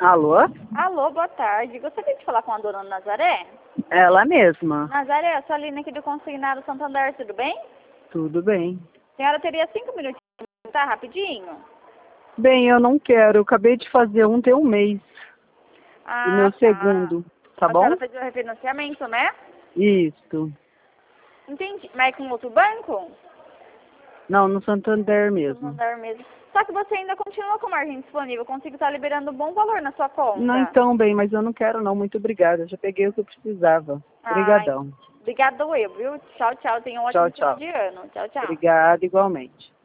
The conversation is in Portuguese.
Alô? Alô, boa tarde. Gostaria de falar com a dona Nazaré? Ela mesma. Nazaré, eu sou a Aline aqui do Consignado Santander, tudo bem? Tudo bem. A senhora teria 5 minutinhos, tá? Rapidinho? Bem, eu não quero. Eu acabei de fazer um, tem um mês. Ah, O meu tá. segundo. Tá A bom? senhora fez o refinanciamento, né? Isso. Entendi. Mas é com outro banco? Não, no Santander mesmo. Santander mesmo. Só que você ainda continua com margem disponível. Consigo estar liberando um bom valor na sua Não, conta. então, bem, mas eu não quero não. Muito obrigada. Eu já peguei o que eu precisava. Ai, Obrigadão. obrigado eu, viu? Tchau, tchau. Tenha um Tchau, ótimo final tchau. de ano. Tchau, tchau. Obrigada igualmente.